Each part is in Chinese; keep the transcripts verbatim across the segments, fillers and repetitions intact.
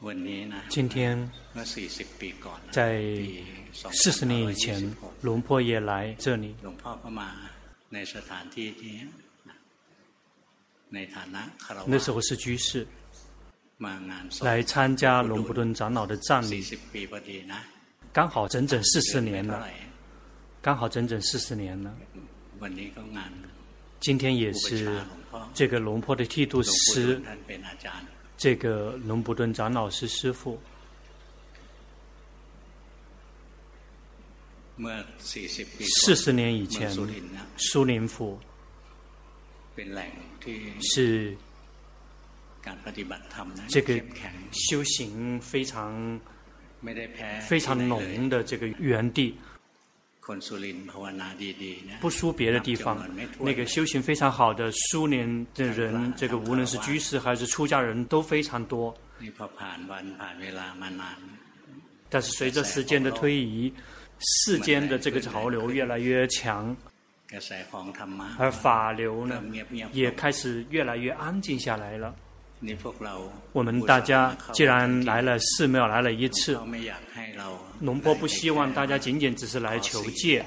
今天在四十年以前，龙婆也来这里。那时候是居士，来参加龙普顿长老的葬礼，刚好整整四十年了，刚好整整四十年了。今天也是这个龙婆的剃度师，这个龙普顿长老是师父。四十年以前，苏林府是这个修行非常非常浓的这个园地，不输别的地方。那个修行非常好的苏联的人，这个无论是居士还是出家人都非常多。但是随着时间的推移，世间的这个潮流越来越强，而法流呢也开始越来越安静下来了。我们大家既然来了寺庙来了一次，龙婆不希望大家仅仅只是来求戒，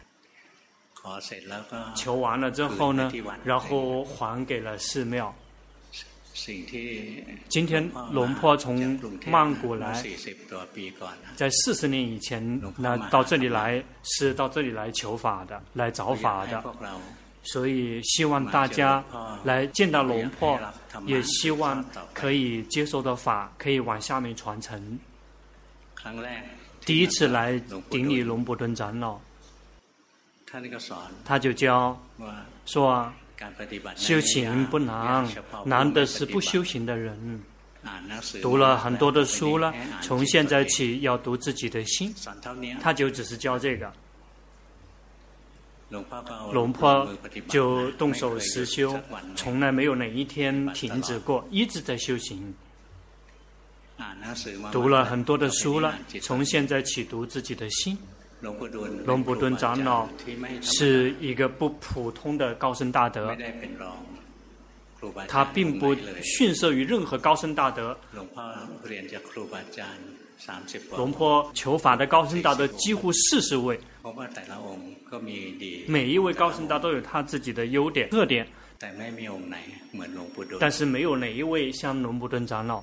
求完了之后呢，然后还给了寺庙。今天龙婆从曼谷来，在四十年以前呢，到这里来是到这里来求法的，来找法的。所以希望大家来见到龙婆，也希望可以接受到法，可以往下面传承。第一次来顶礼龙普顿长老，他就教说，修行不难，难的是不修行的人。读了很多的书了，从现在起要读自己的心，他就只是教这个。龙婆就动手实修，从来没有哪一天停止过，一直在修行。读了很多的书了，从现在起读自己的心。龙普顿长老是一个不普通的高僧大德，他并不逊色于任何高僧大德。龙婆求法的高僧大德几乎四十位，每一位高僧大德都有他自己的优点特点，但是没有哪一位像龙普顿长老。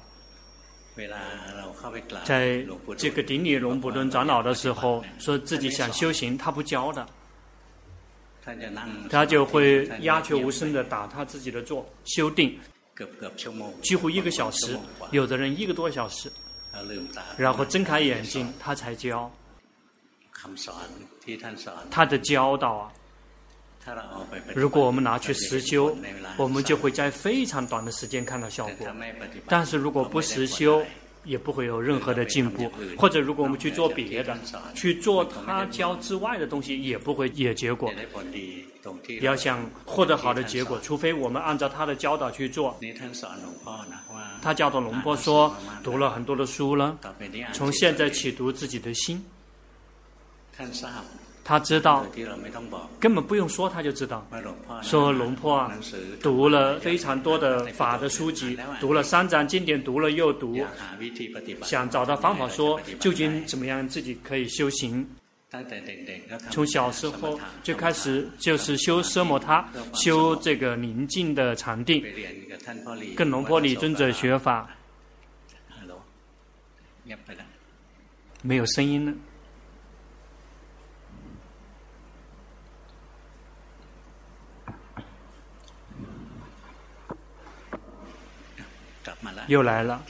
在这个顶礼龙普顿长老的时候，说自己想修行，他不教的，他就会鸦雀无声的打他自己的坐修定，几乎一个小时，有的人一个多小时，然后睁开眼睛他才教。他的教导啊，如果我们拿去实修，我们就会在非常短的时间看到效果。但是如果不实修，也不会有任何的进步。或者如果我们去做别的，去做他教之外的东西，也不会有结果。要想获得好的结果，除非我们按照他的教导去做。他教导龙婆说，读了很多的书了，从现在起读自己的心。他知道，根本不用说他就知道。说龙婆啊，读了非常多的法的书籍，读了三藏经典，读了又读，想找到方法说究竟怎么样自己可以修行。从小时候就开始就是修奢摩他，修这个宁静的禅定，跟龙婆李尊者学法。没有声音了。又来了。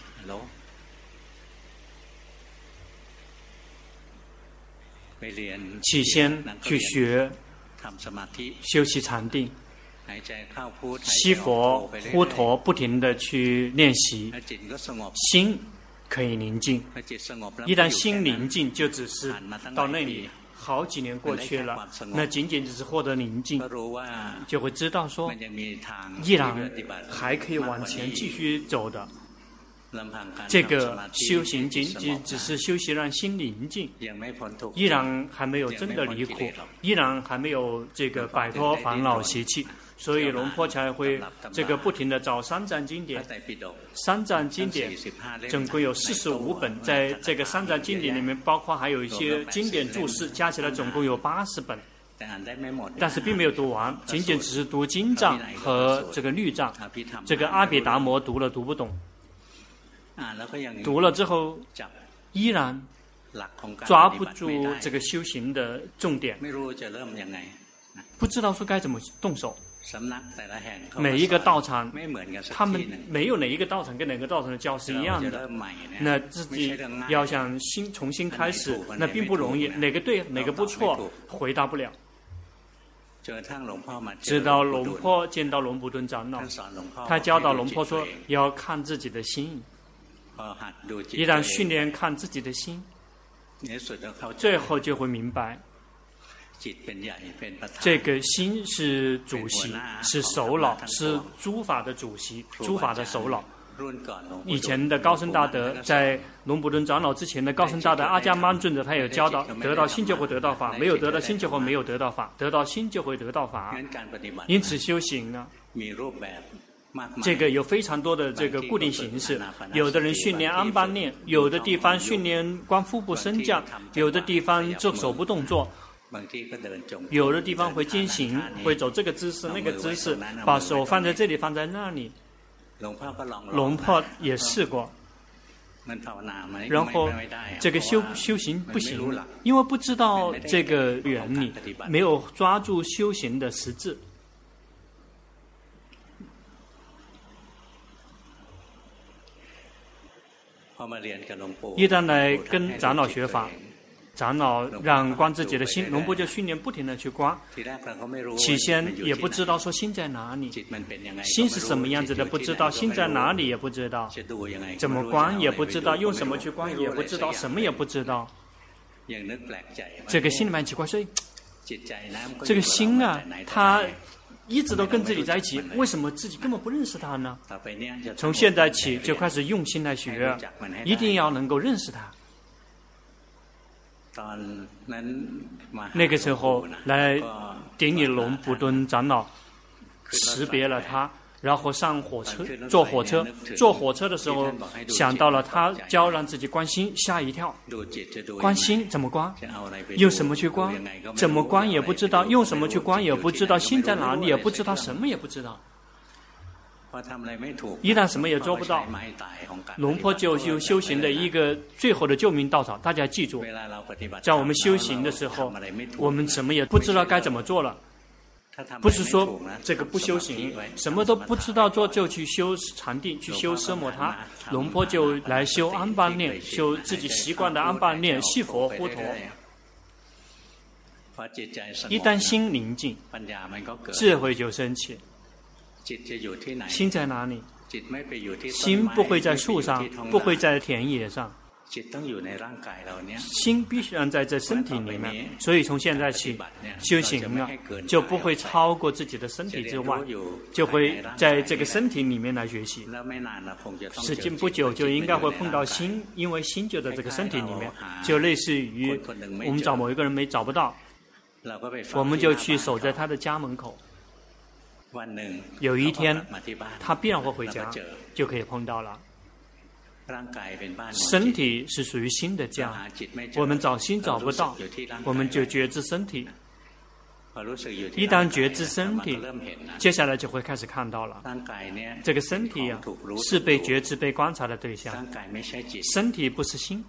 起先去学修习禅定，吸佛呼陀，不停地去练习，心可以宁静。一旦心宁静，就只是到那里好几年过去了，那仅仅只是获得宁静，就会知道说依然还可以往前继续走的。这个修行仅仅只是修习让心宁静，依然还没有真的离苦，依然还没有这个摆脱烦恼习气。 所以龙坡才会这个不停的找三藏经典。三藏经典总共有四十五本，在这个三藏经典里面，包括还有一些经典注释，加起来总共有八十本。但是并没有读完，仅仅只是读经藏和这个律藏。这个阿毗达摩读了读不懂，读了之后依然抓不住这个修行的重点，不知道说该怎么动手。每一个道场，他们没有哪一个道场跟哪个道场的教是一样的。那自己要想新重新开始，那并不容易。哪个对，哪个不错，回答不了。直到龙坡见到龙普顿长老，他教导龙坡说要看自己的心。一旦训练看自己的心，最后就会明白。这个心是主席，是首脑，是诸法的主席，诸法的首脑。以前的高僧大德，在龙普顿长老之前的高僧大德阿伽曼尊者，他有教导：得到心就会得到法，没有得到心就会没有得到法，得到心就会得到法。因此修行啊，这个有非常多的这个固定形式。有的人训练安般念，有的地方训练观腹部升降，有的地方做手部动作。有的地方会进行，会走这个姿势那个姿势，把手放在这里放在那里。龙婆也试过，然后这个修修行不行，因为不知道这个原理，没有抓住修行的实质。一旦来跟长老学法，长老让观自己的心，龙婆就训练不停的去观。起先也不知道说心在哪里，心是什么样子的不知道，心在哪里也不知道，怎么观也不知道，用什么去观也不知道，什么也不知道。这个心里蛮奇怪，所以这个心啊，他一直都跟自己在一起，为什么自己根本不认识他呢？从现在起就开始用心来学，一定要能够认识他。那个时候来顶礼龙普顿长老，识别了他，然后上火车，坐火车，坐火车的时候想到了他教让自己观心，吓一跳。观心怎么观？用什么去观？怎么观也不知道，用什么去观也不知道，心在哪里也不知道，什么也不知道。一旦什么也做不到，龙坡就有修行的一个最后的救命稻草。大家记住，在我们修行的时候，我们什么也不知道该怎么做了。不是说这个不修行，什么都不知道做就去修禅定，去修奢摩他。龙坡就来修安般念，修自己习惯的安般念，细佛呼陀。一旦心宁静，智慧就升起。心在哪里？心不会在树上，不会在田野上，心必须要在这身体里面。所以从现在起修行了，就不会超过自己的身体之外，就会在这个身体里面来学习。时间不久就应该会碰到心，因为心就在这个身体里面，就类似于我们找某一个人没找不到，我们就去守在他的家门口。有一天他必然会回家，就可以碰到了。身体是属于心的家，我们找心找不到，我们就觉知身体。一旦觉知身体，接下来就会开始看到了。这个身体啊，是被觉知被观察的对象，身体不是心，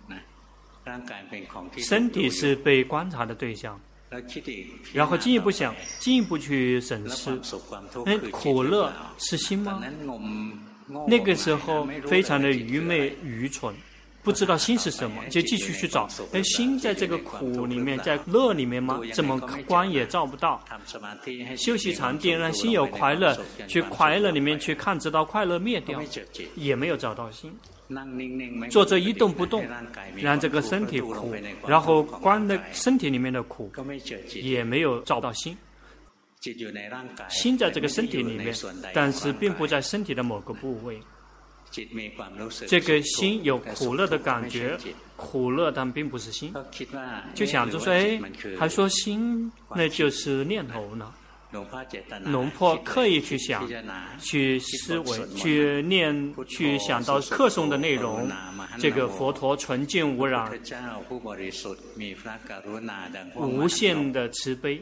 身体是被观察的对象。然后进一步想，进一步去审视，哎，苦乐是心吗？那个时候非常的愚昧愚蠢，不知道心是什么，就继续去找。哎，心在这个苦里面，在乐里面吗？怎么观也照不到。休息禅定，让心有快乐，去快乐里面去看，直到快乐灭掉，也没有找到心。坐着一动不动，让这个身体苦，然后观的身体里面的苦，也没有找到心。心在这个身体里面，但是并不在身体的某个部位。这个心有苦乐的感觉，苦乐但并不是心，就想着说，哎，还说心那就是念头呢。 龙婆刻意去想、去思维、去念、去想到课诵的内容，这个佛陀纯净无染、无限的慈悲。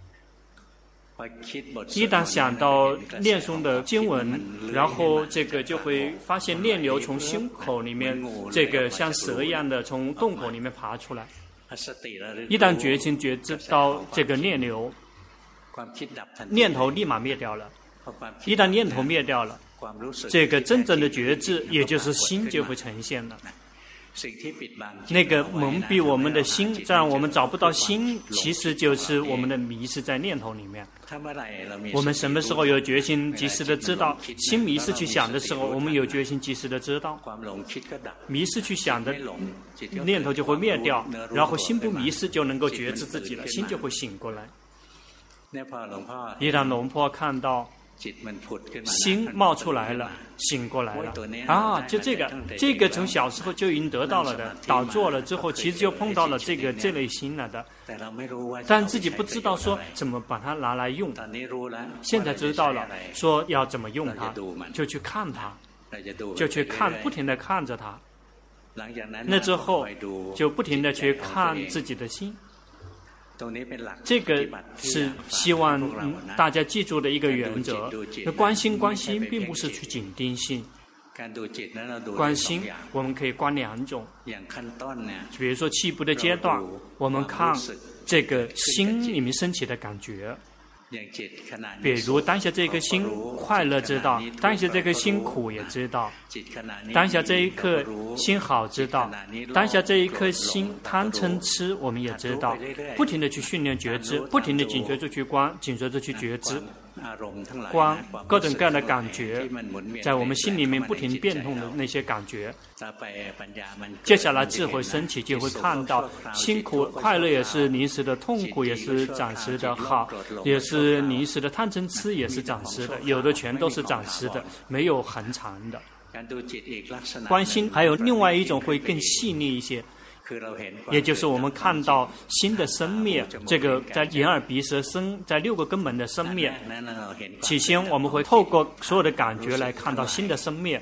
一旦想到念诵的经文，然后这个就会发现念流从胸口里面，这个像蛇一样的从洞口里面爬出来。一旦觉醒觉知到这个念流，念头立马灭掉了。一旦念头灭掉了，这个真正的觉知，也就是心就会呈现了。那个蒙蔽我们的心，这样我们找不到心，其实就是我们的迷失在念头里面。我们什么时候有决心及时的知道心迷失去想的时候，我们有决心及时的知道迷失去想的念头就会灭掉，然后心不迷失就能够觉知自己了，心就会醒过来。一旦龙婆看到心冒出来了，醒过来了啊！就这个，这个从小时候就已经得到了的，倒做了之后，其实就碰到了这个这类心了的，但自己不知道说怎么把它拿来用。现在知道了，说要怎么用它，就去看它，就去看，不停地看着它。那之后就不停地去看自己的心。这个是希望、嗯、大家记住的一个原则。观心观心并不是去紧盯心，观心我们可以观两种，比如说起步的阶段，我们看这个心里面升起的感觉，比如当下这颗心快乐知道，当下这颗心苦也知道，当下这一刻心好知道，当下这一颗心贪嗔痴我们也知道，不停地去训练觉知，不停地紧随着去观，紧随着去觉知，观各种各样的感觉，在我们心里面不停变动的那些感觉。接下来智慧升起，就会看到辛苦快乐也是临时的，痛苦也是暂时的，好也是临时的，贪嗔痴也是暂时的，有的全都是暂时的，没有恒长的。观心还有另外一种会更细腻一些，也就是我们看到心的生灭，这个在眼耳鼻舌身，在六个根本的生灭。起先我们会透过所有的感觉来看到心的生灭。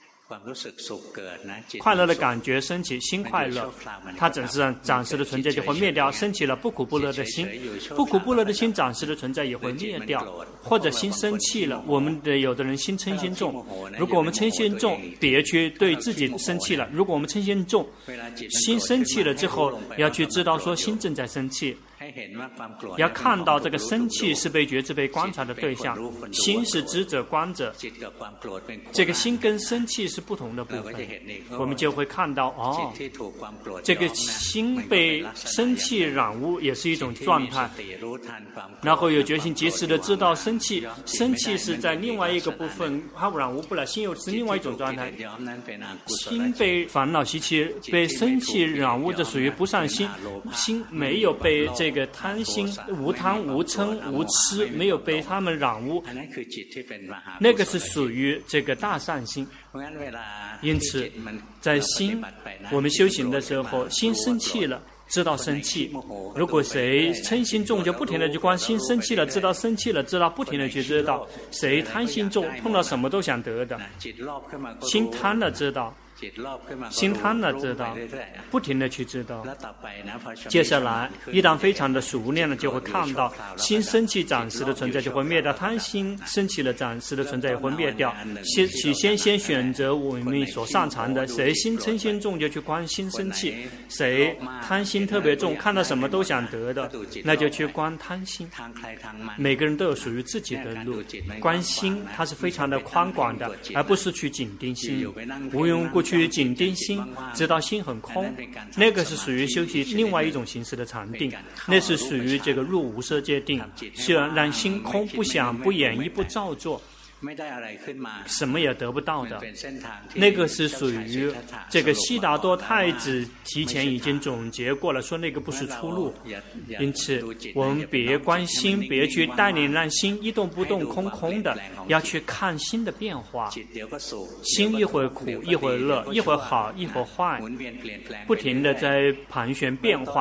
快乐的感觉升起，心快乐，它只是暂时的存在就会灭掉，升起了不苦不乐的心，不苦不乐的心暂时的存在也会灭掉。或者心生气了，我们的有的人心嗔心重，如果我们嗔心重，别去对自己生气了，如果我们嗔心重，心生气了之后，要去知道说心正在生气，要看到这个生气是被觉知被观察的对象，心是知者观者，这个心跟生气是不同的部分，我们就会看到哦，这个心被生气染污也是一种状态，然后有决心及时的知道生气，生气是在另外一个部分，它染污不了，心又是另外一种状态，心被烦恼习气被生气染污，这属于不善心，心没有被这个贪心无贪无嗔无痴没有被他们染污，那个是属于这个大善心。因此在心我们修行的时候，心生气了知道生气，如果谁嗔心重就不停的去观心生气了知道生气了，知道不停的去知道，谁贪心重碰到什么都想得的，心贪了知道，心贪了知道，不停的去知道。接下来一旦非常的熟练了，就会看到心生气暂时的存在就会灭掉，贪心生气了暂时的存在也会灭掉。先起先先选择我们所擅长的，谁心嗔心重就去观心生气，谁贪心特别重看到什么都想得的，那就去观贪心。每个人都有属于自己的路，观心它是非常的宽广的，而不是去紧盯心，无缘无故去紧盯心，知道心很空，那个是属于修习另外一种形式的禅定，那是属于这个入无色界定，是让心空，不想不演绎不造作，什么也得不到的，那个是属于这个悉达多太子提前已经总结过了，说那个不是出路。因此我们别观心，别去带领让心一动不动空空的，要去看心的变化，心一会儿苦一会儿乐，一会儿好一会儿坏，不停的在盘旋变化，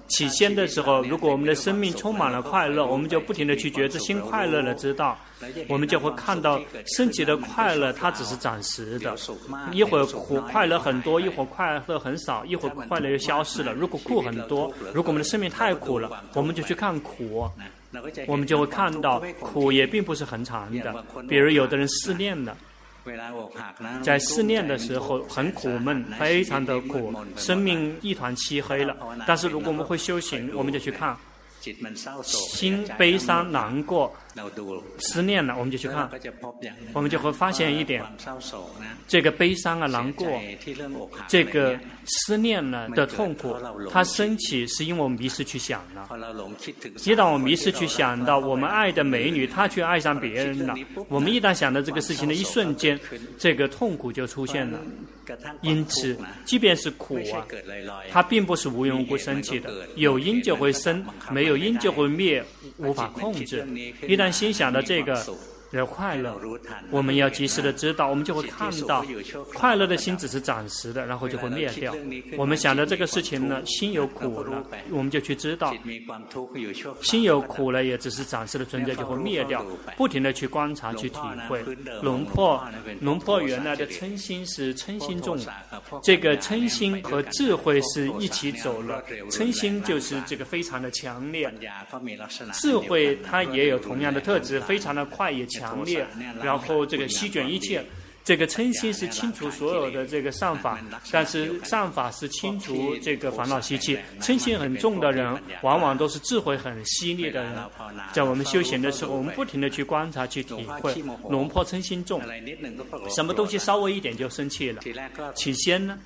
起先的时候，如果我们的生命充满了快乐，我们就不停地去觉知新快乐的知道，我们就会看到升起的快乐它只是暂时的，一会儿苦快乐很多，一会儿快乐很少，一会儿快乐又消失了。如果苦很多，如果我们的生命太苦了，我们就去看苦，我们就会看到苦也并不是很长的。比如有的人失恋了，在失恋的时候很苦闷，非常的苦，生命一团漆黑了。但是如果我们会修行，我们就去看心悲伤难过失恋了，我们就去看，我们就会发现一点，这个悲伤啊难过，这个失恋了的痛苦，它升起是因为我们迷失去想了。一旦我们迷失去想到我们爱的美女她却爱上别人了，我们一旦想到这个事情的一瞬间，这个痛苦就出现了。因此即便是苦啊，它并不是无缘无故升起的，有因就会生，没有因就会灭，无法控制。一旦心想到这个的快乐，我们要及时的知道，我们就会看到快乐的心只是暂时的，然后就会灭掉。我们想到这个事情呢，心有苦了，我们就去知道心有苦了也只是暂时的存在，就会灭掉，不停的去观察去体会。龙坡龙坡原来的嗔心是嗔心重，这个嗔心和智慧是一起走了，嗔心就是这个非常的强烈，智慧它也有同样的特质，非常的快也强烈，然后这个席卷一切。这个嗔心是清除所有的这个善法，但是善法是清除这个烦恼习气。嗔心很重的人，往往都是智慧很犀利的人。在我们修行的时候，我们不停地去观察、去体会。龙坡嗔心重，什么东西稍微一点就生气了。起先呢，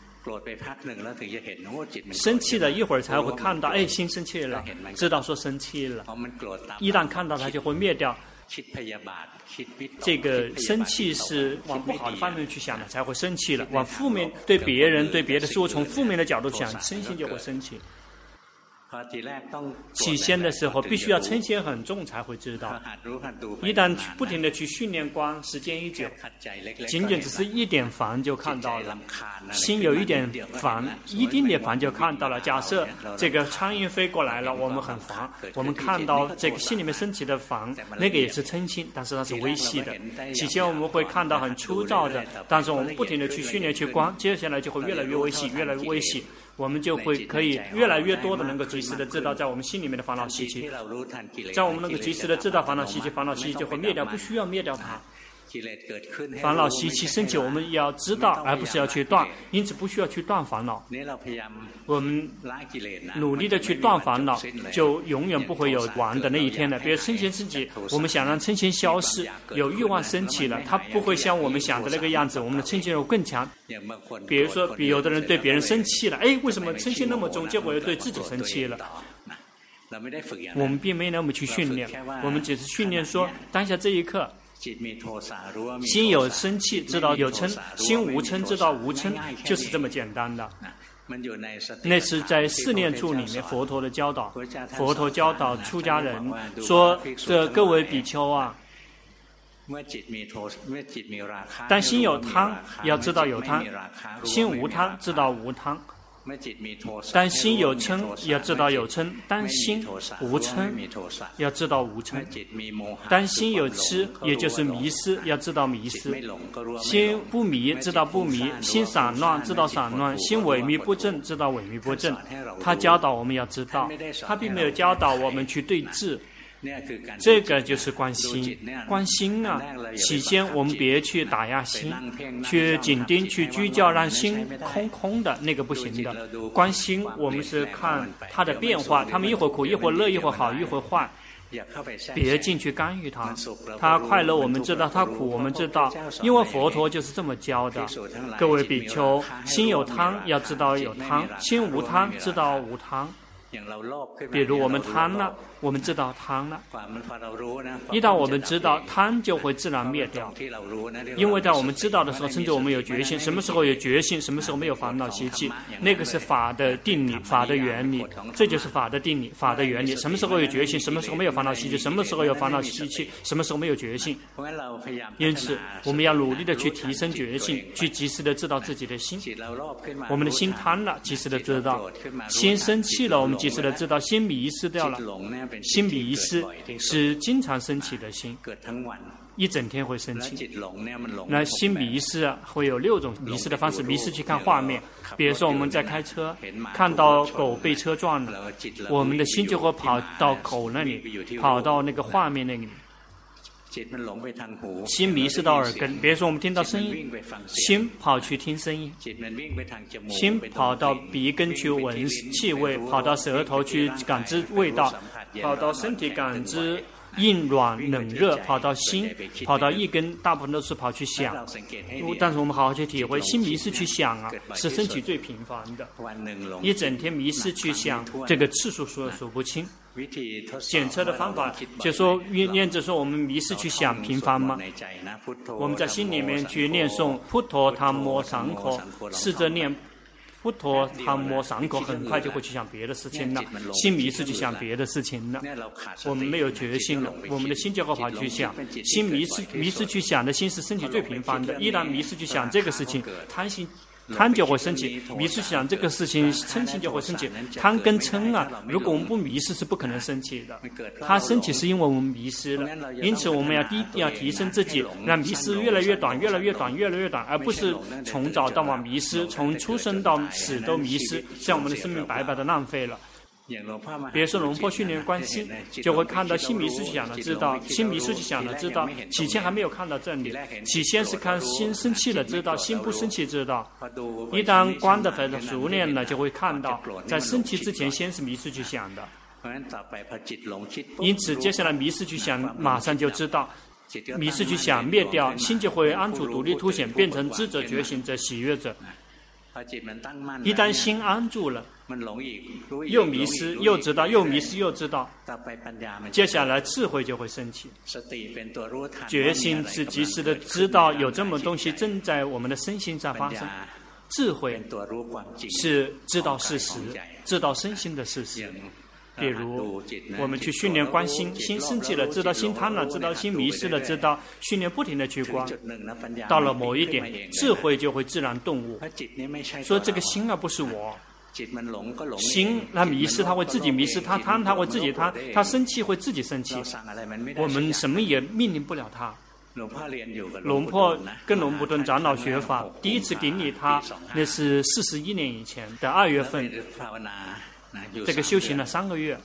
生气了一会儿才会看到，哎，心生气了，知道说生气了。一旦看到它就会灭掉。这个生气是往不好的方面去想的，才会生气了。往负面对别人、对别的事物从负面的角度想，嗔心就会生气。起先的时候必须要嗔心很重才会知道，一旦不停地去训练观，时间一久，仅仅只是一点烦就看到了，心有一点烦，一丁点烦就看到了。假设这个苍蝇飞过来了，我们很烦，我们看到这个心里面升起的烦，那个也是嗔心，但是它是微细的。起先我们会看到很粗糙的，但是我们不停地去训练去观，接下来就会越来越微细，越来越微细，我们就会可以越来越多的能够及时的知道在我们心里面的烦恼习气，在我们能够及时的知道烦恼习气，烦恼习气就会灭掉，不需要灭掉它。烦恼习气升起，我们要知道，而不是要去断，因此不需要去断烦恼。我们努力的去断烦恼，就永远不会有完的那一天的。比如嗔心升起，我们想让嗔心消失，有欲望升起了，它不会像我们想的那个样子，我们的嗔心会更强。比如说，比有的人对别人生气了，哎，为什么嗔心那么重，结果又对自己生气了？我们并没有那么去训练，我们只是训练说，当下这一刻，心有生气知道有嗔，心无嗔知道无嗔，就是这么简单的。那是在四念处里面佛陀的教导，佛陀教导出家人说，这各位比丘啊，当心有贪，要知道有贪；心无贪，知道无贪。当心有嗔，要知道有嗔；当心无嗔，要知道无嗔；当心有痴，也就是迷失，要知道迷失；心不迷，知道不迷；心散乱，知道散乱；心萎靡不振，知道萎靡不振。他教导我们要知道，他并没有教导我们去对治。这个就是观心，观心啊！起先我们别去打压心，去紧盯、去拘教，让心空空的，那个不行的。观心，我们是看它的变化，他们一会儿苦，一会儿乐，一会儿好，一会儿坏。别进去干预它，它快乐我们知道，它苦我们知道，因为佛陀就是这么教的。各位比丘，心有贪要知道有贪，心无贪知道无贪。比如我们贪了，我们知道贪了，一旦我们知道贪，就会自然灭掉。因为在我们知道的时候，甚至我们有决心，什么时候有决心，什么时候没有烦恼习气，那个是法的定理，法的原理，这就是法的定理，法的原理。什么时候有决心，什么时候没有烦恼习气，什么时候有烦恼习气，什么时候没有决心。因此我们要努力的去提升决心，去及时的知道自己的心。我们的心贪了，及时的知道；心生气了，我们及时的知道，心迷失掉了。心迷失是经常升起的心，一整天会生气。那心迷失啊，会有六种迷失的方式。迷失去看画面，比如说我们在开车，看到狗被车撞了，我们的心就会跑到狗那里，跑到那个画面那里。心迷失到耳根，比如说我们听到声音，心跑去听声音；心跑到鼻根去闻气味，跑到舌头去感知味道，跑到身体感知硬软冷热，跑到心，跑到一根，大部分都是跑去想。但是我们好好去体会，心迷失去想啊，是身体最频繁的。一整天迷失去想，这个次数数数不清。检测的方法就说念着说我们迷失去想频繁吗？我们在心里面去念诵พุ陀檀摩三可，试着念พุ陀檀摩三可，很快就会去想别的事情了。心迷失去想别的事情了，我们没有决心了，我们的心就会跑去想。心迷失迷失去想的心是身体最频繁的，一旦迷失去想这个事情，贪心。贪就会升起，迷失想这个事情，嗔心就会升起。贪跟嗔啊，如果我们不迷失，是不可能升起的。它升起是因为我们迷失了，因此我们要一定要提升自己，让迷失越来越短，越来越短，越来越短，而不是从早到晚迷失，从出生到死都迷失，这样我们的生命白白的浪费了。比如说龙婆训练观心，就会看到心迷失去想了知道，心迷失去想了知道，起先还没有看到这里，起先是看心生气了知道，心不生气知道。一旦观的非常熟练了，就会看到在生气之前先是迷失去想的。因此接下来迷失去想马上就知道，迷失去想灭掉，心就会安住独立凸显，变成知者觉醒者喜悦者。一旦心安住了，又迷失又知道，又迷失又知道，接下来智慧就会升起。决心是及时的知道有这么东西正在我们的身心上发生，智慧是知道事实，知道身心的事实。比如我们去训练观心，心生气了知道，心贪了知道，心迷失了知道，训练不停的去观，到了某一点智慧就会自然顿悟，说这个心啊不是我，心它迷失它会自己迷失，它贪它会自己贪，它生气会自己生气，我们什么也命令不了它。龙婆跟龙普顿长老学法，第一次顶礼他那是四十一年以前的二月份，这个修行了三个月，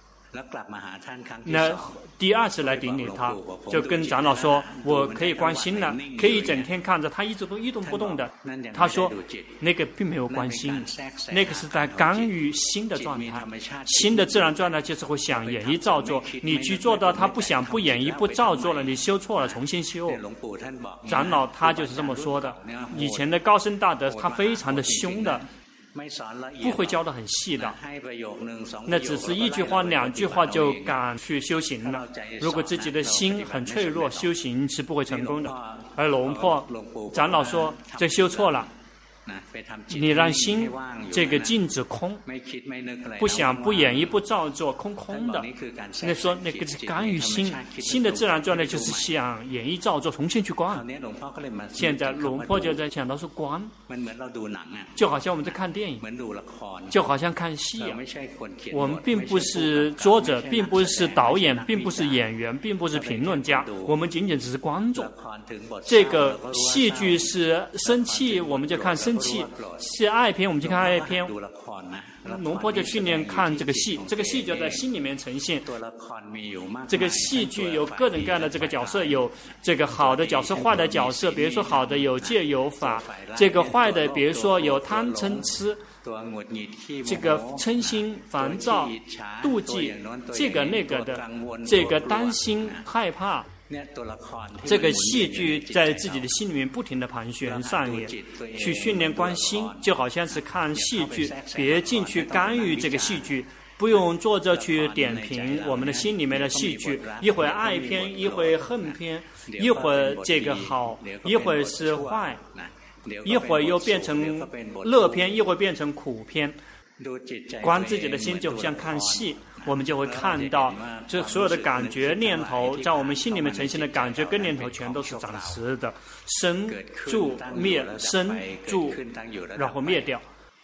那第二次来顶礼他，就跟长老说，我可以观心了，可以整天看着他一直都一动不动的。他说那个并没有观心，那个是在干预心的状态，心的自然状态就是会想演绎造作，你去做到他不想不演绎不造作了，你修错了重新修。长老他就是这么说的，以前的高僧大德他非常的凶的，不会教得很细的，那只是一句话两句话就敢去修行了。如果自己的心很脆弱，修行是不会成功的。而龙婆长老说这修错了，你让心这个静止空，不想不演绎不造作，空空的，那说那个是干预心，心的自然状态就是想演绎造作，重新去观。现在龙婆就在讲到说观，就好像我们在看电影，就好像看戏一样。我们并不是作者，并不是导演，并不是演员，并不是评论家，我们仅仅只是观众。这个戏剧是生气，我们就看生气，是爱片我们就看爱片。龙婆就训练看这个戏，这个戏就在心里面呈现。这个戏剧有各种各样的这个角色，有这个好的角色坏的角色，比如说好的有戒有法，这个坏的比如说有贪嗔痴，这个嗔心烦躁妒忌，这个那个的，这个担心害怕，这个戏剧在自己的心里面不停地盘旋上演，去训练观心，就好像是看戏剧，别进去干预这个戏剧，不用坐着去点评我们的心里面的戏剧，一会儿爱片，一会儿恨片，一会儿这个好，一会儿是坏，一会儿又变成乐片，一会儿变成苦片。观自己的心就像看戏，我们就会看到这所有的感觉念头在我们心里面呈现的感觉跟念头全都是暂时的，生住灭，生住然后灭掉。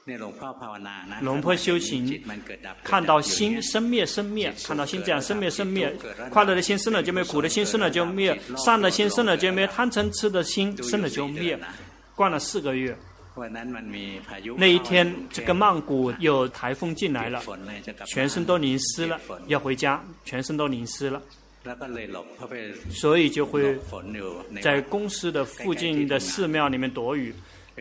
龙婆修行，看到心生灭生灭，看到心这样生灭生灭，快乐的心生了就灭，苦的心生了就灭，善的心生了就灭，贪嗔痴的心生了就灭。关了四个月，那一天这个曼谷有台风进来了，全身都淋湿了，要回家，全身都淋湿了。所以就会在公司的附近的寺庙里面躲雨。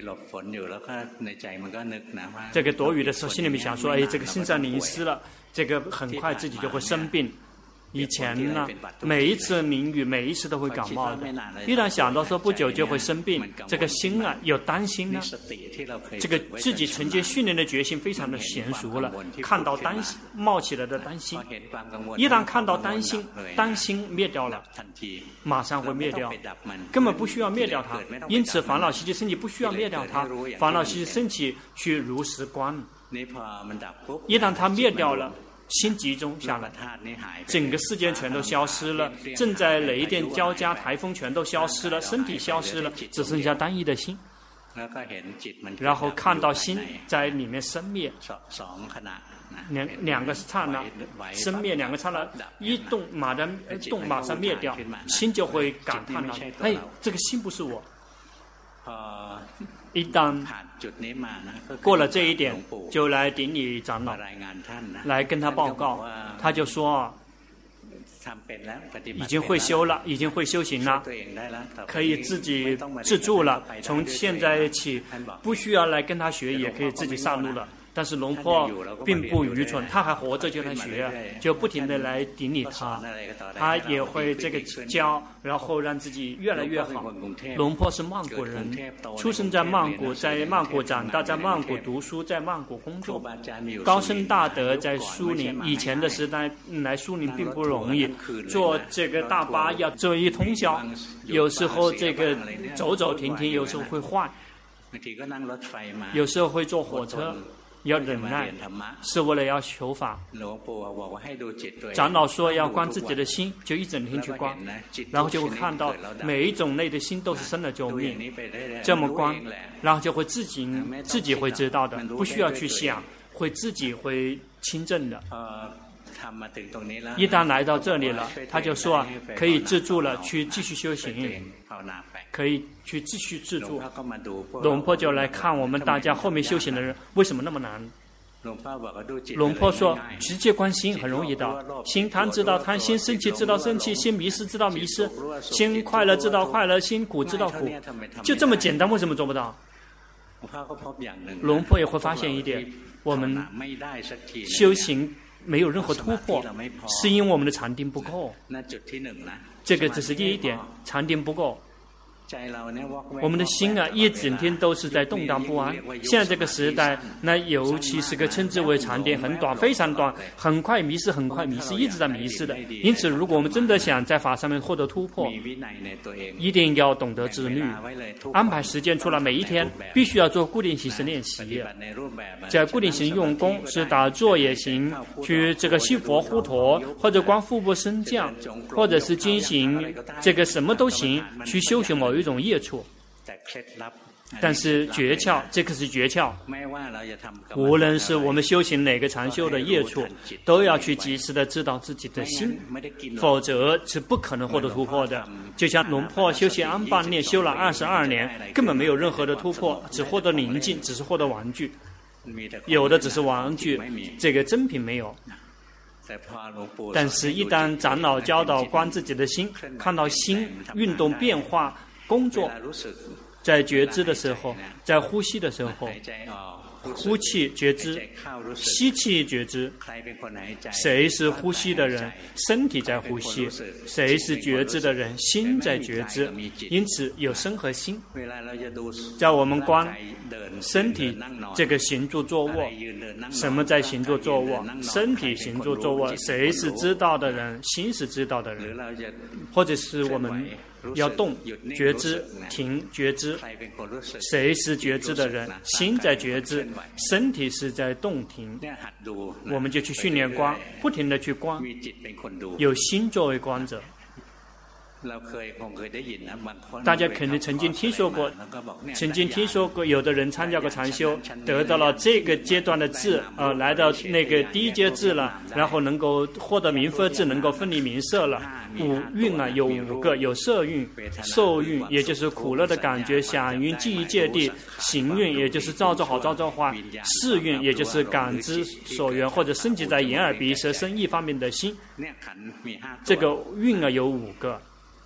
这个躲雨的时候，心里面想说：“哎，这个身上淋湿了，这个很快自己就会生病。”以前呢，每一次淋雨，每一次都会感冒的。一旦想到说不久就会生病，这个心啊有担心呢。这个自己曾经训练的决心非常的娴熟了，看到担心冒起来的担心，一旦看到担心，担心灭掉了，马上会灭掉，根本不需要灭掉它。因此，烦恼习气升起不需要灭掉它，烦恼习气升起去如实观。一旦它灭掉了，心集中下来，整个世界全都消失了，正在雷电交加，台风全都消失了，身体消失了，只剩下单一的心。然后看到心在里面生灭，两两个刹那生灭，两个刹那一动马上动马上灭掉，心就会感叹了：哎，这个心不是我。一旦过了这一点，就来顶礼长老，来跟他报告，他就说已经会修了，已经会修行了，可以自己自助了，从现在起不需要来跟他学，也可以自己上路了。但是龙婆并不愚蠢，他还活着就来学，就不停的来顶礼他，他也会这个教，然后让自己越来越好。龙婆是曼谷人，出生在曼谷，在曼谷长大，在曼谷读书，在曼谷工作，高僧大德在苏林。以前的时代来苏林并不容易，坐这个大巴要坐一通宵，有时候这个走走停停，有时候会坏，有时候会坐火车。要忍耐，是为了要求法。长老说要观自己的心，就一整天去观，然后就会看到每一种类的心都是生了就灭，这么观，然后就会自己自己会知道的，不需要去想，会自己会亲证的。一旦来到这里了，他就说可以自助了，去继续修行，可以去继续自助。龙婆就来看我们大家后面修行的人为什么那么难。龙婆说直接观心很容易的，心贪知道贪，心生气知道生气，心迷失知道迷失，心快乐知道快乐，心苦知道苦，就这么简单，为什么做不到？龙婆也会发现一点，我们修行没有任何突破，是因为我们的禅定不够。这个只是第一点，禅定不够。我们的心啊，一整天都是在动荡不安。现在这个时代，那尤其是个称之为禅定很短，非常短，很快迷失，很快迷失，一直在迷失的。因此，如果我们真的想在法上面获得突破，一定要懂得自律，安排时间出来，每一天必须要做固定形式练习。在固定形用功，是打坐也行，去这个西佛呼陀，或者观腹部升降，或者是进行这个什么都行，去修行某一种业处。但是诀窍，这个是诀窍，无论是我们修行哪个禅修的业处，都要去及时的知道自己的心，否则是不可能获得突破的。就像龙婆修行安般念修了二十二年，根本没有任何的突破，只获得宁静，只是获得玩具，有的只是玩具，这个真品没有。但是一旦长老教导观自己的心，看到心运动变化工作，在觉知的时候，在呼吸的时候，呼气觉知，吸气觉知，谁是呼吸的人？身体在呼吸。谁是觉知的人？心在觉知。因此有身和心。在我们观身体这个行住坐卧，什么在行住坐卧？身体行住坐卧，谁是知道的人？心是知道的人。或者是我们要动觉知，停觉知，谁是觉知的人？心在觉知，身体是在动停。我们就去训练观，不停的去观，有心作为观者。 大家可能曾经听说过，曾经听说过，有的人参加过禅修，得到了这个阶段的智，呃，来到那个第一阶智了，然后能够获得明佛智，能够分离名色了。五蕴啊，有五个，有色蕴、受蕴，也就是苦乐的感觉；想蕴、记忆、芥蒂；行蕴，也就是造作好、造作坏；识蕴，也就是感知所缘或者升级在眼耳鼻舌身意方面的心。这个蕴啊，有五个。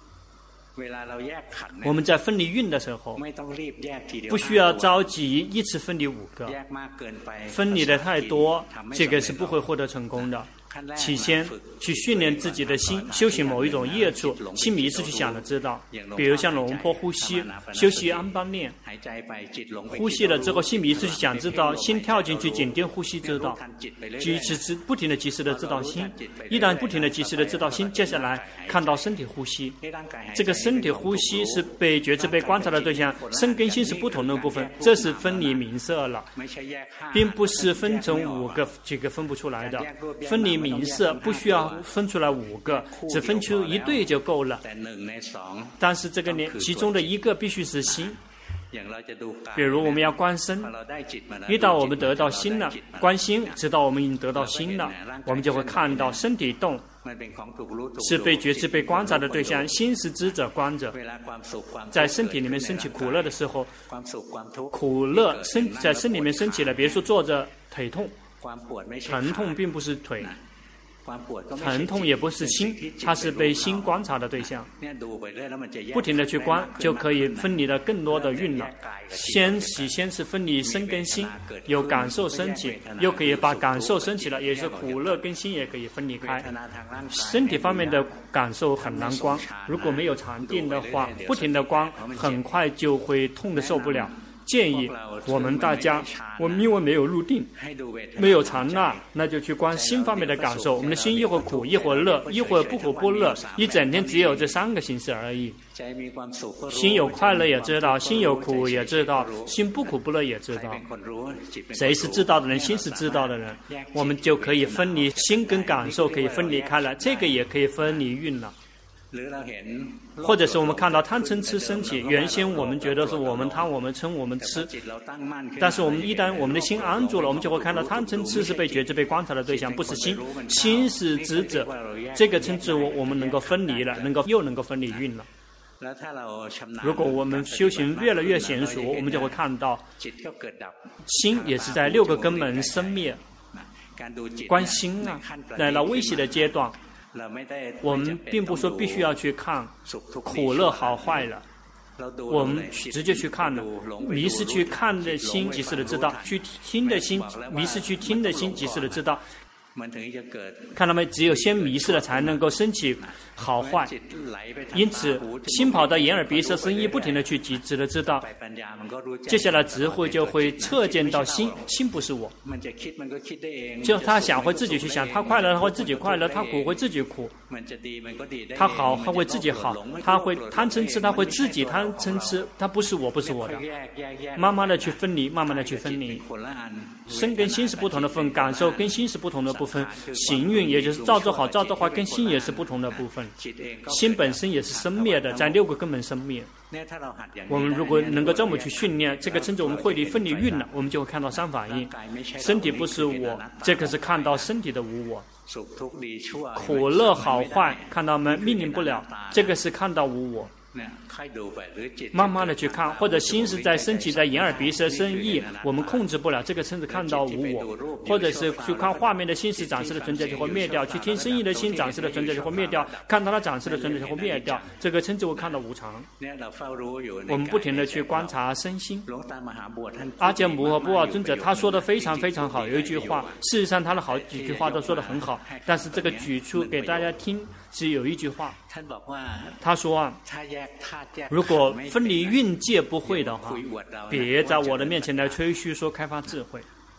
我们在分离蕴的时候，不需要着急一次分离五个，分离的太多，这个是不会获得成功的。起先去训练自己的心，修行某一种业处，心迷失去想了知道。比如像龙坡呼吸，修习安般念，呼吸了之后心迷失去想知道，心跳进去紧盯呼吸知道，及时不停的及时的知道心。一旦不停的及时的知道心，接下来看到身体呼吸，这个身体呼吸是被觉知被观察的对象，身跟心是不同的部分，这是分离名色了，并不是分成五个，这个分不出来的。分离名色不需要分出来五个，只分出一对就够了。但是这个呢，其中的一个必须是心。比如我们要观身，一旦我们得到心了，观心，直到我们已经得到心了，我们就会看到身体动是被觉知被观察的对象，心是知者观者。在身体里面升起苦乐的时候，苦乐身在身里面升起了，比如说坐着腿痛，疼痛并不是腿，疼痛也不是心，它是被心观察的对象。不停的去观，就可以分离了更多的蕴了。先起先是分离身跟心，有感受升起，又可以把感受升起了，也是苦乐跟心也可以分离开。身体方面的感受很难观，如果没有禅定的话，不停的观，很快就会痛得受不了。建议我们大家，我们因为没有入定，没有禅那，那就去观心方面的感受。我们的心一会儿苦，一会儿乐，一会儿不苦不乐，一整天只有这三个形式而已。心有快乐也知道，心有苦也知道，心不苦不乐也知道。谁是知道的人？心是知道的人，我们就可以分离心跟感受，可以分离开了，这个也可以分离蕴了。或者是我们看到贪嗔痴升起，原先我们觉得是我们贪我们嗔我们痴，但是我们一旦我们的心安住了，我们就会看到贪嗔痴是被觉知被观察的对象，不是心，心是知者，这个称之为我们能够分离了，能够又能够分离蕴了。如果我们修行越来越娴熟，我们就会看到心也是在六个根本生灭。观心啊，来了微细的阶段，我们并不说必须要去看苦乐好坏了，我们直接去看了，迷失去看的心及时的知道，去听的心迷失去听的心及时的知道。看到没？只有先迷失了，才能够升起好坏。因此，心跑到眼耳鼻舌身意，不停的去及时的知道。接下来智慧就会测见到心，心不是我。就他想会自己去想，他快乐他会自己快乐，他苦会自己苦，他好他会自己好，他会贪嗔痴他会自己贪嗔痴，他不是我，不是我的。慢慢的去分离，慢慢的去分离。身跟心是不同的分，感受跟心是不同的部分，行运也就是造作好造作坏跟心也是不同的部分，心本身也是生灭的，在六个根本生灭。我们如果能够这么去训练，这个称之我们会离分离运了，我们就会看到三法印。身体不是我，这个是看到身体的无我。苦乐好坏看到没？命令不了，这个是看到无我。慢慢的去看，或者心是在升起在眼耳鼻舌身意，我们控制不了，这个甚至看到无我。或者是去看画面的心识展示的存在就会灭掉，去听声音的心展示的存在就会灭掉，看到它展示的存在就会灭掉，这个称之为看到无常。我们不停的去观察身心。阿姜摩诃波瓦尊者他说的非常非常好，有一句话，事实上他的好几句话都说得很好，但是这个举出给大家听是有一句话，他说啊，如果分离蕴界不会的话，别在我的面前来吹嘘说开发智慧。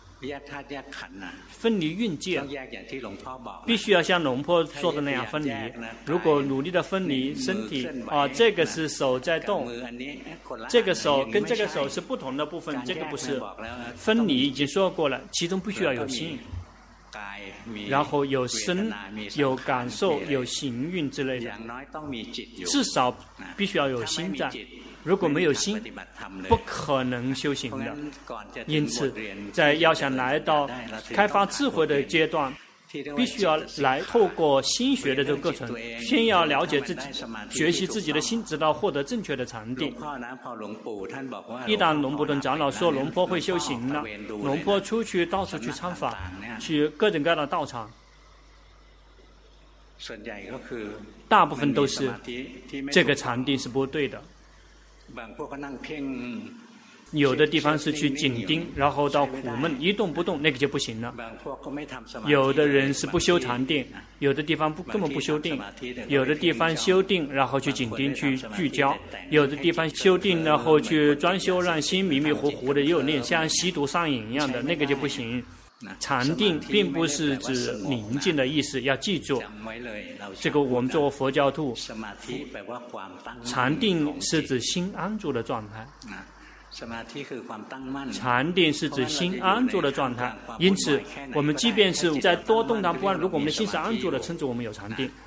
分离蕴界必须要像龙坡说的那样分离，如果努力的分离身体啊，这个是手在动，这个手跟这个手是不同的部分，这个不是分离，已经说过了，其中必须要有心。 然后有身、有感受、有行运之类的，至少必须要有心在。如果没有心，不可能修行的。因此，在要想来到开发智慧的阶段，必须要来透过心学的这个过程，先要了解自己，学习自己的心，直到获得正确的禅定。一旦龙婆顿长老说龙婆会修行了，龙婆出去到处去参访，去各种各样的道场，大部分都是这个禅定是不对的。有的地方是去紧盯，然后到苦闷一动不动，那个就不行了。有的人是不修禅定，有的地方不根本不修定，有的地方修定然后去紧盯去聚焦，有的地方修定然后去专修让心迷迷糊糊的，又有那像吸毒上瘾一样的，那个就不行。禅定并不是指宁静的意思，要记住这个。我们作为佛教徒，禅定是指心安住的状态，禅定是指心安住的状态。因此我们即便是在多动荡不安，如果我们的心是安住的，称之我们有禅定。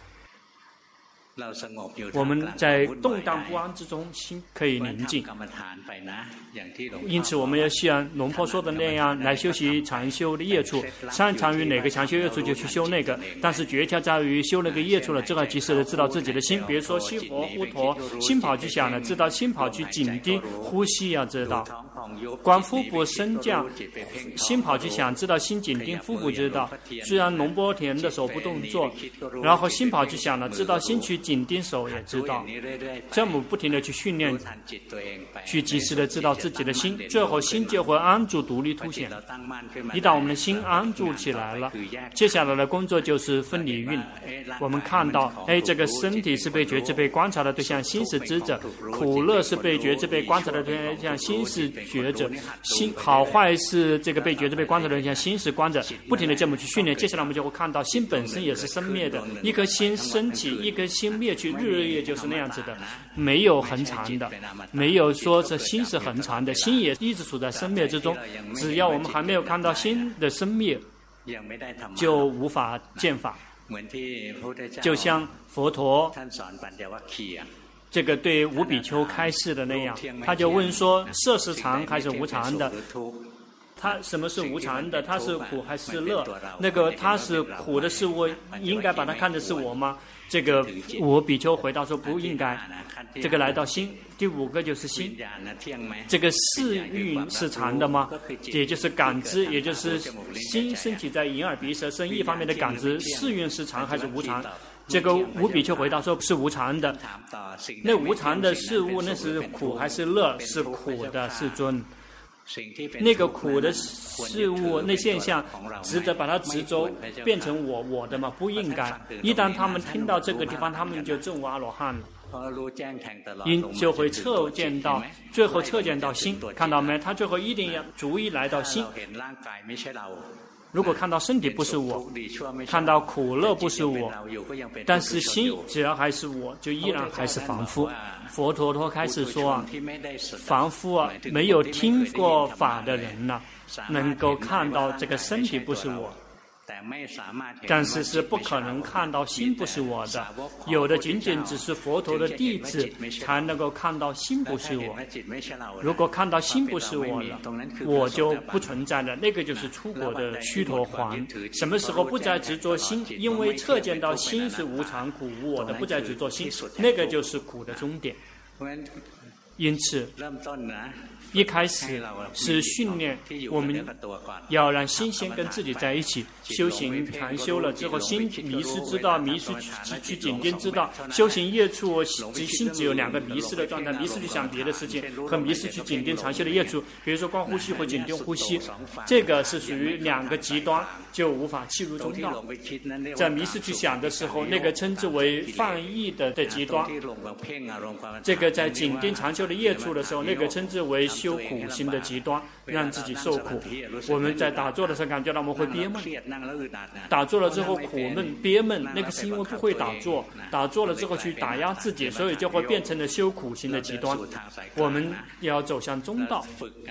我们在动荡不安之中，心可以宁静。因此我们要像龙婆说的那样来修习禅修的业处，擅长于哪个禅修业处就去修那个，但是诀窍在于修那个业处了之后，及时的知道自己的心。比如说西佛呼陀，心跑去想了，知道心跑去紧盯呼吸，要知道观腹部升降，心跑去想，知道心紧盯腹部，知道虽然龙波田的手部动作，然后心跑去想了，知道心去紧盯手也知道，这么不停的去训练，去及时的知道自己的心，最后心就会安住独立凸显。一旦我们的心安住起来了，接下来的工作就是分离运。我们看到，哎，这个身体是被觉知被观察的对象，心是知者；苦乐是被觉知被观察的对象，心是觉者；心好坏是这个被觉知被观察的对象，心是观者。不停的这么去训练，接下来我们就会看到，心本身也是生灭的，一颗心升起，一颗心灭去，日日夜就是那样子的，没有恒常的，没有说这心是恒常的，心也一直处在生灭之中。只要我们还没有看到心的生灭，就无法见法。就像佛陀这个对五比丘开示的那样，他就问说：色是常还是无常的？它什么是无常的？它是苦还是乐？那个它是苦的事物，应该把它看的是我吗？这个五比丘回答说不应该。这个来到心，第五个就是心。这个四蕴是常的吗？也就是感知，也就是心升起在眼耳鼻舌身意方面的感知，四蕴是常还是无常？这个五比丘回答说是无常的。那无常的事物，那是苦还是乐？是苦的，世尊。那个苦的事物，那现象值得把它执着变成我我的吗？不应该。一旦他们听到这个地方，他们就证悟阿罗汉了，因就会测见到，最后测见到心，看到没？他最后一定要逐一来到心。如果看到身体不是我，看到苦乐不是我，但是心只要还是我，就依然还是凡夫。佛陀陀开始说啊，凡夫啊，没有听过法的人呢、啊，能够看到这个身体不是我，但是是不可能看到心不是我的。有的仅仅只是佛陀的弟子才能够看到心不是我。如果看到心不是我了，我就不存在了。那个就是出国的须陀洹。什么时候不再执着心？因为测见到心是无常苦无我的，不再执着心，那个就是苦的终点。因此一开始是训练我们要让心先跟自己在一起修行，禅修了之后，心迷失知道，迷失去去紧盯知道。修行业处，心只有两个迷失的状态：迷失去想别的事情，和迷失去紧盯禅修的业处。比如说观呼吸或紧盯呼吸，这个是属于两个极端，就无法契入中道。在迷失去想的时候，那个称之为放逸的的极端；这个在紧盯禅修的业处的时候，那个称之为修苦行的极端，让自己受苦。我们在打坐的时候感觉到我们会憋闷，打坐了之后苦闷憋闷，那个是因为不会打坐，打坐了之后去打压自己，所以就会变成了修苦行的极端。我们要走向中道，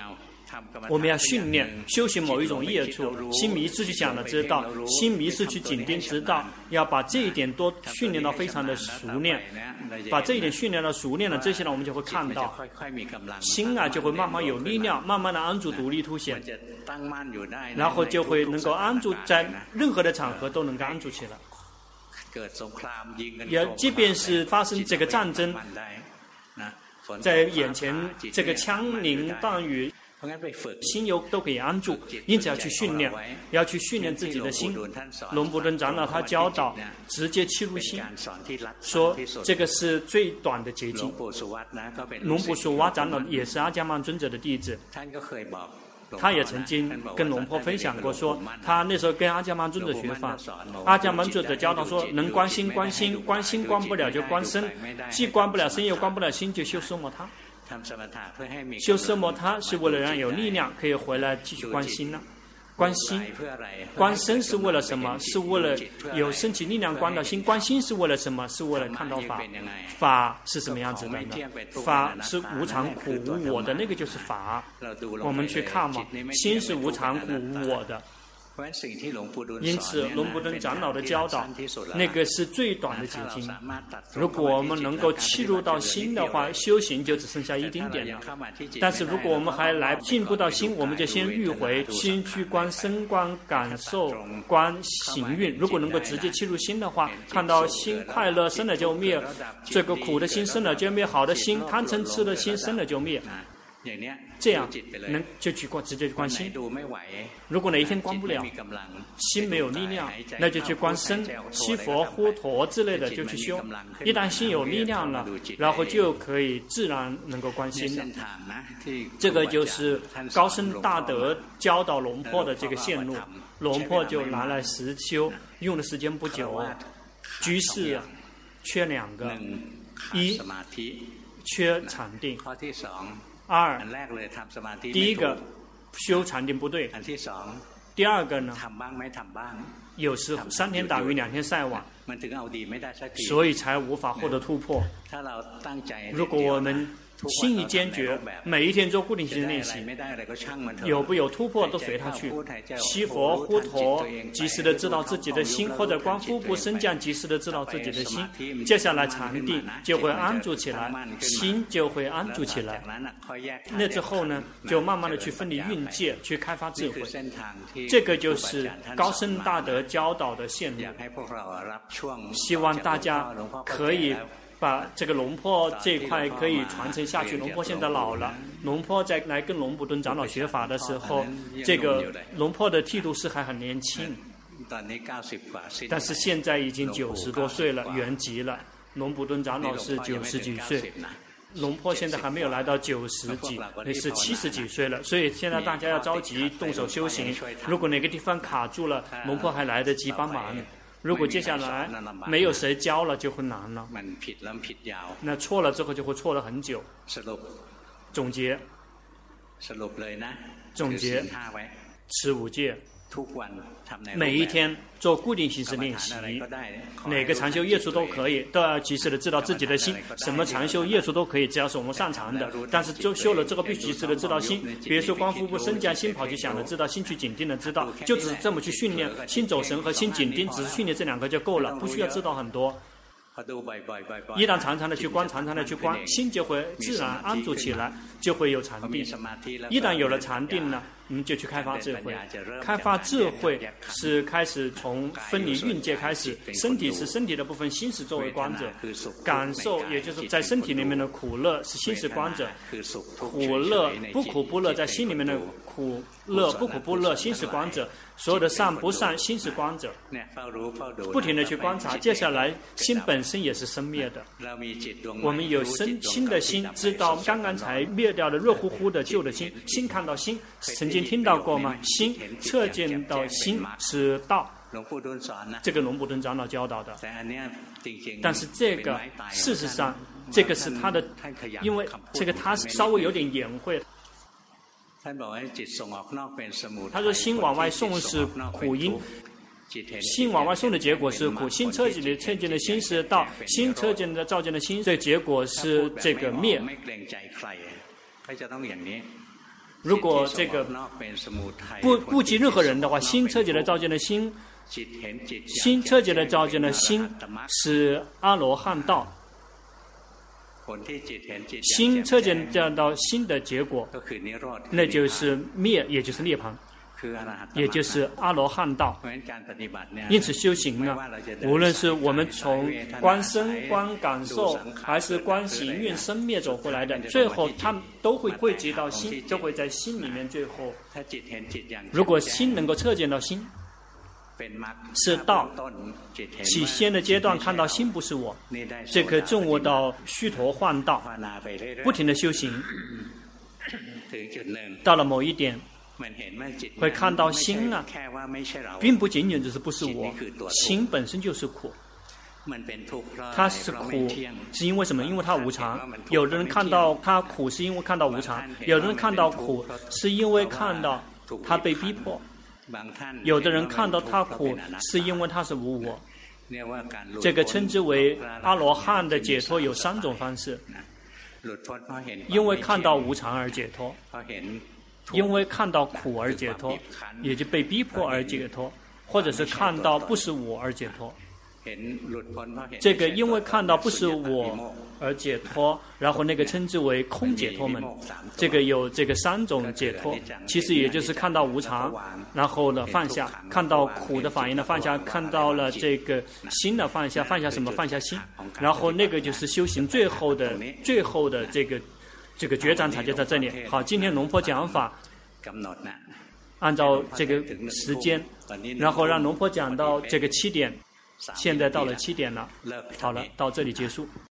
我们要训练修行某一种业处，心迷失去想了知道，心迷失去紧盯知道，要把这一点多训练到非常的熟练，把这一点训练到熟练了，这些呢我们就会看到心啊就会慢慢有力量，慢慢的安住独立凸显，然后就会能够安住在任何的场合都能够安住起来。也即便是发生这个战争，在眼前这个枪林弹雨，心有都可以安住，因此要去训练，要去训练自己的心。龙布顿长老他教导直接切入心，说这个是最短的捷径。龙布苏瓦长老也是阿伽曼尊者的弟子，他也曾经跟龙婆分享过说，他那时候跟阿伽曼尊者学法，阿伽曼尊者教导说，能观心观心，观心观不了就观身，既观不了身又观不了心，就修奢摩他。修奢摩他是为了让有力量可以回来继续观心呢。观心观身是为了什么？是为了有升起力量观到心。观心是为了什么？是为了看到法。法是什么样子的呢？法是无常苦无我的，那个就是法。我们去看嘛，心是无常苦无我的。因此龙布顿长老的教导那个是最短的捷径。如果我们能够契入到心的话，修行就只剩下一丁点了。但是如果我们还来进步到心，我们就先迂回心去观身观感受观行运。如果能够直接契入心的话，看到心快乐生了就灭，这个苦的心生了就灭，好的心贪嗔痴的心生了就灭，这样能就去观直接去观心。如果哪一天观不了，心没有力量，那就去观身，西佛呼陀之类的就去修。一旦心有力量了，然后就可以自然能够观心了。这个就是高僧大德教导龙婆的这个线路，龙婆就拿来实修，用的时间不久。居士缺两个，一缺禅定，二，第一个修禅定不对，第二个呢，有时三天打鱼两天晒网，所以才无法获得突破。如果我们心意坚决，每一天做固定性的练习，有不有突破都随他去。西佛呼陀及时的知道自己的心，或者观腹部升降及时的知道自己的心，接下来禅定就会安住起来，心就会安住起来。那之后呢，就慢慢的去分离蕴界，去开发智慧。这个就是高僧大德教导的线路。希望大家可以把这个龙婆这一块可以传承下去。龙婆现在老了，龙婆在来跟龙布顿长老学法的时候，这个龙婆的剃度师还很年轻，但是现在已经九十多岁了，圆寂了。龙布顿长老是九十几岁，龙婆现在还没有来到九十几，也是七十几岁了。所以现在大家要着急动手修行。如果哪个地方卡住了，龙婆还来得及帮忙。如果接下来没有谁教了，就会难了。那错了之后就会错了很久。总结，总结，持五戒，每一天做固定形式练习，哪个禅修业处都可以，都要及时的知道自己的心。什么禅修业处都可以，只要是我们擅长的。但是就修了这个，必须及时的知道心。比如说光腹部升降，心跑去想的知道，心去紧盯的知道，就只是这么去训练。心走神和心紧盯，只是训练这两个就够了，不需要知道很多。一旦常常的去观，常常的去观，心就会自然安住起来，就会有禅定。一旦有了禅定呢，我们就去开发智慧。开发智慧是开始从分离蕴界开始，身体是身体的部分，心是作为观者。感受也就是在身体里面的苦乐是心是观者，苦乐不苦不乐在心里面的苦乐不苦不乐心是观者，所有的善不善心是观者。不停的去观察，接下来心本身也是生灭的。我们有生新的心，知道刚刚才灭掉的热乎乎的旧的心，心看到心，曾经听到过吗？心测见到心是道，这个龙布顿长老教导的。但是这个事实上，这个是他的，因为这个他是稍微有点隐晦。他说心往外送是苦因，心往外送的结果是苦，心测见的测见的心是道，心测见的照见的心，这结果是这个灭。 如果这个不不及任何人的话，心彻底的照见了心，心彻底的照见了心是阿罗汉道。心彻底见到心的结果，那就是灭，也就是涅槃，也就是阿罗汉道。因此修行呢，无论是我们从观身、观感受，还是观行运生灭走过来的，最后他们都会汇集到心，都会在心里面。最后，如果心能够彻见到心是道，起先的阶段看到心不是我，这可证悟到虚陀幻道，不停的修行，到了某一点会看到心啊，并不仅仅只是不是我，心本身就是苦，它是苦是因为什么？因为它无常。有的人看到它苦是因为看到无常，有的人看到苦是因为看到他被逼迫，有的人看到他苦是因为他是无我。这个称之为阿罗汉的解脱有三种方式：因为看到无常而解脱，因为看到苦而解脱，也就被逼迫而解脱，或者是看到不是我而解脱。这个因为看到不是我而解脱，然后那个称之为空解脱门。这个有这个三种解脱，其实也就是看到无常，然后呢放下，看到苦的反应的放下，看到了这个心的放下，放下什么？放下心。然后那个就是修行最后的最后的这个这个决战场就在这里。好，今天龙婆讲法，按照这个时间，然后让龙婆讲到这个七点。现在到了七点了，好了，到这里结束。